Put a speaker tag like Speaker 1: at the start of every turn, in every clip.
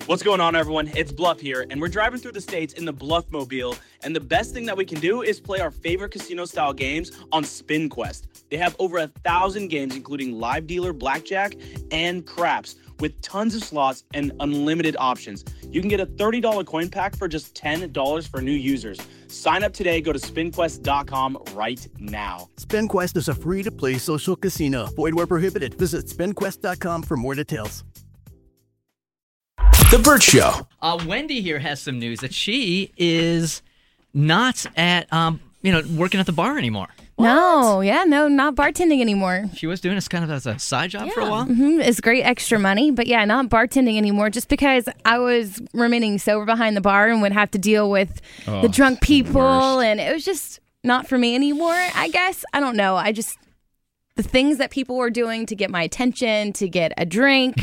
Speaker 1: What's going on, everyone? It's Bluff here, and we're driving through the states in the Bluff-mobile, and the best thing that we can do is play our favorite casino-style games on SpinQuest. They have over 1,000 games, including live dealer blackjack and craps, with tons of slots and unlimited options. You can get a $30 coin pack for just $10 for new users. Sign up today. Go to spinquest.com right now.
Speaker 2: SpinQuest is a free-to-play social casino. Void where prohibited. Visit spinquest.com for more details.
Speaker 3: The Burt Show.
Speaker 4: Wendy here has some news that she is not at, working at the bar anymore.
Speaker 5: No, not bartending anymore.
Speaker 4: She was doing this kind of as a side job for a while.
Speaker 5: Mm-hmm. It's great extra money, but not bartending anymore just because I was remaining sober behind the bar and would have to deal with the drunk people, and it was just not for me anymore, I guess. I don't know. The things that people were doing to get my attention, to get a drink.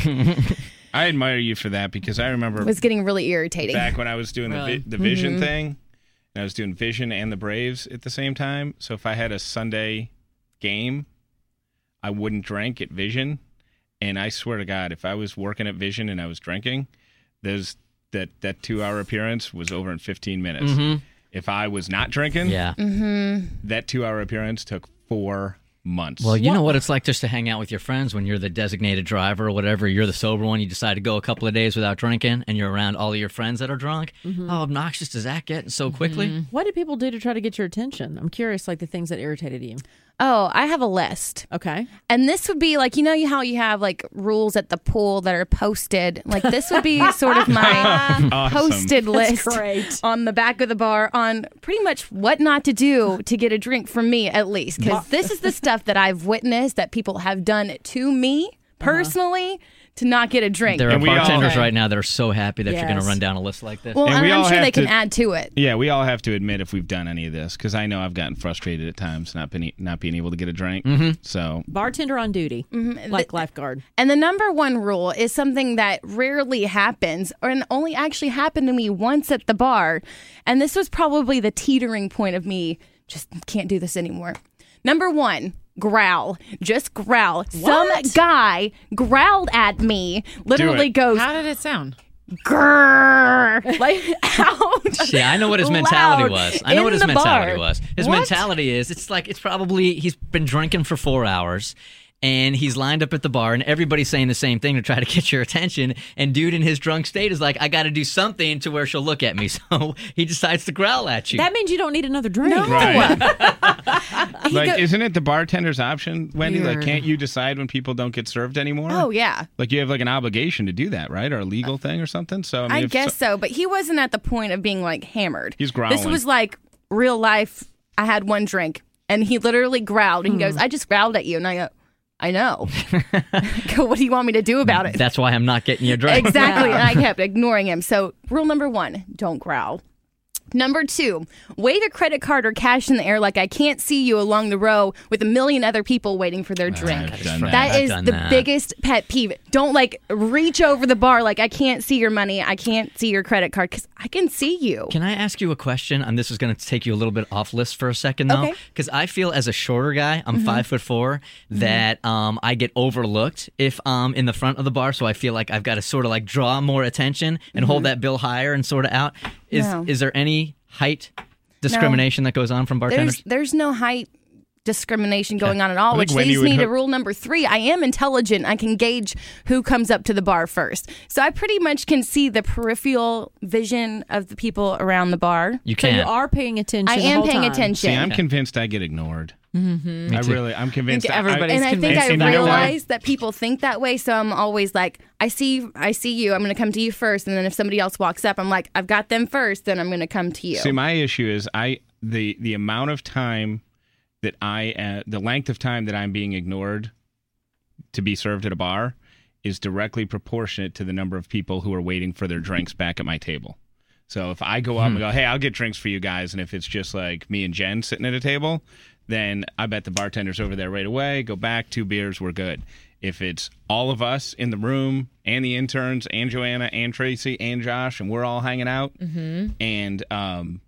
Speaker 6: I admire you for that because I remember
Speaker 5: it was getting really irritating.
Speaker 6: Back when I was doing the Vision thing, and I was doing Vision and the Braves at the same time. So if I had a Sunday game, I wouldn't drink at Vision. And I swear to God, if I was working at Vision and I was drinking, that 2-hour appearance was over in 15 minutes. Mm-hmm. If I was not drinking, that 2-hour appearance took 4 months.
Speaker 4: Well, you know what it's like just to hang out with your friends when you're the designated driver or whatever. You're the sober one. You decide to go a couple of days without drinking, and you're around all of your friends that are drunk. Mm-hmm. How obnoxious does that get so quickly?
Speaker 7: What did people do to try to get your attention? I'm curious, like the things that irritated you.
Speaker 5: Oh, I have a list.
Speaker 7: Okay.
Speaker 5: And this would be like, how you have like rules at the pool that are posted. Like this would be sort of my posted list on the back of the bar on pretty much what not to do to get a drink from me, at least. Because this is the stuff that I've witnessed that people have done to me personally to not get a drink.
Speaker 4: There are bartenders right now that are so happy that you're going to run down a list like this.
Speaker 5: Well, and I'm sure they can add to it.
Speaker 6: Yeah, we all have to admit if we've done any of this, because I know I've gotten frustrated at times not being able to get a drink. Mm-hmm. So
Speaker 7: bartender on duty, like lifeguard.
Speaker 5: And the number one rule is something that rarely happens, and only actually happened to me once at the bar. And this was probably the teetering point of me just can't do this anymore. Number one. Growl. Just growl. What? Some guy growled at me. Literally goes.
Speaker 8: How did it sound?
Speaker 5: Grrr. Like, ouch.
Speaker 4: Yeah, I know what his mentality was. His mentality is, it's probably, he's been drinking for 4 hours. And he's lined up at the bar, and everybody's saying the same thing to try to get your attention. And dude in his drunk state is like, I got to do something to where she'll look at me. So he decides to growl at you.
Speaker 7: That means you don't need another drink.
Speaker 5: No.
Speaker 6: Right. Isn't it the bartender's option, Wendy? Weird. Like, can't you decide when people don't get served anymore?
Speaker 5: Oh, yeah.
Speaker 6: Like, you have like an obligation to do that, right? Or a legal thing or something? So
Speaker 5: I guess so. But he wasn't at the point of being like hammered.
Speaker 6: He's growling.
Speaker 5: This was like real life. I had one drink, and he literally growled. And he goes, I just growled at you. And I go, I know. What do you want me to do about it?
Speaker 4: That's why I'm not getting you a drink.
Speaker 5: Exactly. And I kept ignoring him. So rule number one, don't growl. Number two, wave a credit card or cash in the air like I can't see you along the row with a million other people waiting for their drink. That is the biggest pet peeve. Don't reach over the bar like I can't see your money. I can't see your credit card because I can see you.
Speaker 4: Can I ask you a question? And this is going to take you a little bit off list for a second though. Because I feel as a shorter guy, I'm 5'4", that I get overlooked if I'm in the front of the bar. So I feel like I've got to sort of draw more attention and hold that bill higher and sort of out. Is there any height discrimination that goes on from bartenders?
Speaker 5: There's no height discrimination going on at all, which leads me to rule number 3. I am intelligent. I can gauge who comes up to the bar first. So I pretty much can see the peripheral vision of the people around the bar.
Speaker 4: You can.
Speaker 7: So you are paying attention.
Speaker 5: I am paying attention.
Speaker 6: See, I'm convinced I get ignored.
Speaker 7: Mm-hmm.
Speaker 6: I'm convinced.
Speaker 8: Everybody's convinced.
Speaker 5: I think I realize that people think that way, so I'm always like, I see you, I'm going to come to you first, and then if somebody else walks up, I'm like, I've got them first, then I'm going to come to you.
Speaker 6: See, my issue is the amount of time that the length of time that I'm being ignored to be served at a bar is directly proportionate to the number of people who are waiting for their drinks back at my table. So if I go up and go, hey, I'll get drinks for you guys, and if it's just like me and Jen sitting at a table, then I bet the bartender's over there right away. Go back, 2 beers, we're good. If it's all of us in the room, and the interns, and Joanna, and Tracy, and Josh, and we're all hanging out, and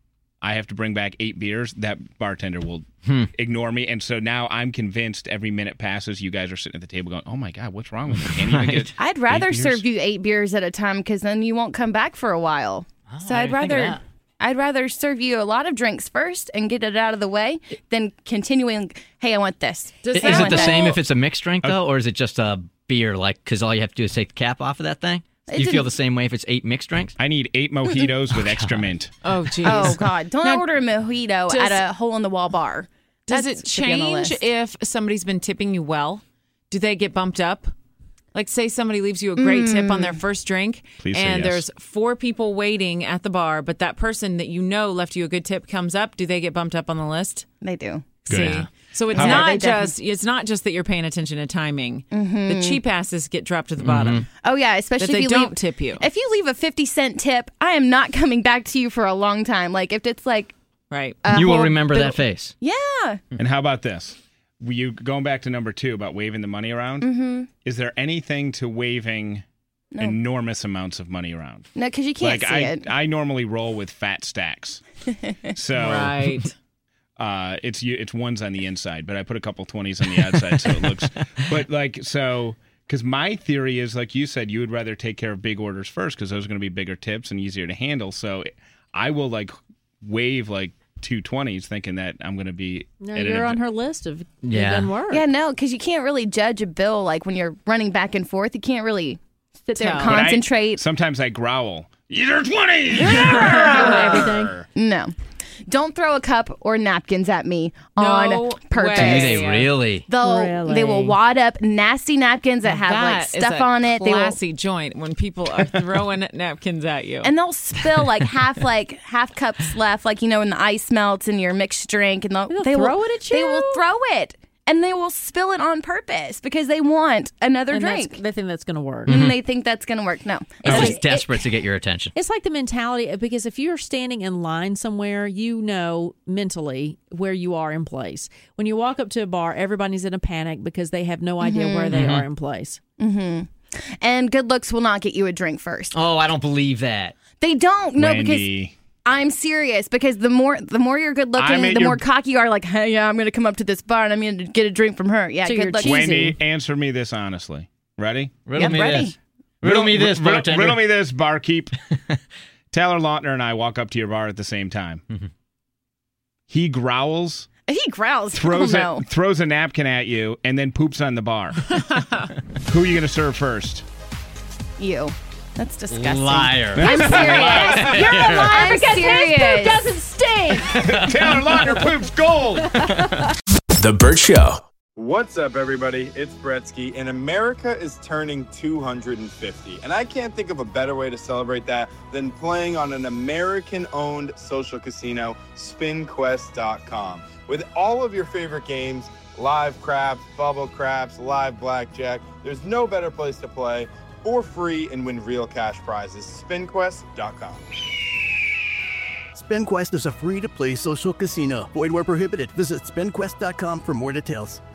Speaker 6: I have to bring back 8 beers, that bartender will ignore me. And so now I'm convinced every minute passes, you guys are sitting at the table going, oh my God, what's wrong with me? Can't even get
Speaker 5: I'd rather
Speaker 6: 8 beers?
Speaker 5: serve you 8 beers at a time because then you won't come back for a while.
Speaker 4: Oh,
Speaker 5: So
Speaker 4: I didn't think of that.
Speaker 5: I'd rather serve you a lot of drinks first and get it out of the way than continuing, hey, I want this.
Speaker 7: Does
Speaker 4: Is
Speaker 7: that
Speaker 4: it the
Speaker 7: whole-
Speaker 4: same if it's a mixed drink, though, or is it just a beer, like, because all you have to do is take the cap off of that thing? Do you feel the same way if it's 8 mixed drinks?
Speaker 6: I need 8 mojitos with extra mint.
Speaker 3: Oh, geez.
Speaker 5: Oh, God. Don't
Speaker 3: Now,
Speaker 5: order a mojito at a hole-in-the-wall bar.
Speaker 3: Does
Speaker 5: That's
Speaker 3: it
Speaker 5: should be on the
Speaker 3: change
Speaker 5: list.
Speaker 3: if somebody's been tipping you well? Do they get bumped up? Like, say somebody leaves you a great tip on their first drink,
Speaker 6: Please say
Speaker 3: and
Speaker 6: yes.
Speaker 3: there's 4 people waiting at the bar, but that person that you know left you a good tip comes up. Do they get bumped up on the list?
Speaker 5: They do.
Speaker 6: Good.
Speaker 3: See,
Speaker 6: Yeah.
Speaker 3: so it's
Speaker 6: How
Speaker 3: not
Speaker 5: about-
Speaker 3: just that you're paying attention to timing. The cheap asses get dropped to the bottom.
Speaker 5: Oh, yeah, especially
Speaker 3: That they
Speaker 5: if you
Speaker 3: don't
Speaker 5: leave,
Speaker 3: tip you.
Speaker 5: If you leave a 50-cent tip, I am not coming back to you for a long time. Like, if it's like
Speaker 3: Right.
Speaker 5: a
Speaker 4: You will
Speaker 5: whole
Speaker 4: remember
Speaker 5: bill-
Speaker 4: that face.
Speaker 5: Yeah.
Speaker 6: And how about this? You going back to number 2 about waving the money around? Is there anything to waving enormous amounts of money around?
Speaker 5: No, because you can't
Speaker 6: Like
Speaker 5: see it.
Speaker 6: I normally roll with fat stacks. So
Speaker 3: Right.
Speaker 6: it's ones on the inside, but I put a couple 20s on the outside so it looks. But like so, because my theory is like you said, you would rather take care of big orders first because those are going to be bigger tips and easier to handle. So I will like wave like 2 20s, thinking that I'm going to be.
Speaker 7: No,
Speaker 6: at an
Speaker 7: you're on
Speaker 6: event.
Speaker 7: her list of
Speaker 4: Yeah.
Speaker 7: good work.
Speaker 5: Yeah, no, because you can't really judge a bill like when you're running back and forth. You can't really sit there and
Speaker 3: Tell.
Speaker 6: But
Speaker 5: concentrate.
Speaker 6: Sometimes I growl. These are 20s.
Speaker 7: Everything.
Speaker 5: No. Don't throw a cup or napkins at me
Speaker 3: No
Speaker 5: on purpose.
Speaker 4: Do
Speaker 3: way.
Speaker 4: they really?
Speaker 5: They will wad up nasty napkins that have like
Speaker 3: That is
Speaker 5: stuff
Speaker 3: a
Speaker 5: on it. They will,
Speaker 3: classy joint when people are throwing napkins at you.
Speaker 5: and they'll spill like half cups left, like when the ice melts in your mixed drink, and
Speaker 7: They'll
Speaker 5: they
Speaker 7: throw
Speaker 5: will,
Speaker 7: it at
Speaker 5: They will
Speaker 7: you?
Speaker 5: throw it, and they will spill it on purpose because they want another
Speaker 7: And
Speaker 5: drink,
Speaker 7: they think that's going to work.
Speaker 5: and they think that's going to work. No,
Speaker 4: They're
Speaker 5: It's
Speaker 4: just desperate to get your attention.
Speaker 7: It's like the mentality because if you're standing in line somewhere, you know mentally where you are in place. When you walk up to a bar, everybody's in a panic because they have no idea where they are in place.
Speaker 5: and good looks will not get you a drink first.
Speaker 4: Oh, I don't believe that.
Speaker 5: They don't. No, because
Speaker 6: Wendy.
Speaker 5: I'm serious, because the more you're good looking,
Speaker 6: I'm at
Speaker 5: the
Speaker 6: your-
Speaker 5: more cocky you are. Like, hey, yeah, I'm going to come up to this bar and I'm going to get a drink from her. Yeah,
Speaker 7: So you're
Speaker 5: good looks.
Speaker 7: cheesy.
Speaker 6: Wendy, answer me this honestly. Ready?
Speaker 4: Riddle me
Speaker 5: ready.
Speaker 4: this. Riddle me this, bartender.
Speaker 6: Riddle me this, barkeep. Taylor Lautner and I walk up to your bar at the same time. He growls,
Speaker 5: He growls.
Speaker 6: throws
Speaker 5: Oh, no.
Speaker 6: throws a napkin at you, and then poops on the bar. Who are you going to serve first?
Speaker 5: You. That's disgusting.
Speaker 4: Liar.
Speaker 5: I'm serious. You're a liar I'm serious.
Speaker 7: doesn't stink.
Speaker 6: Taylor Lautner poops gold.
Speaker 8: The Burt Show.
Speaker 9: What's up, everybody? It's Bretsky, and America is turning 250. And I can't think of a better way to celebrate that than playing on an American-owned social casino, SpinQuest.com. With all of your favorite games, live craps, bubble craps, live blackjack, there's no better place to play for free and win real cash prizes. SpinQuest.com.
Speaker 2: SpinQuest is a free-to-play social casino. Void where prohibited. Visit SpinQuest.com for more details.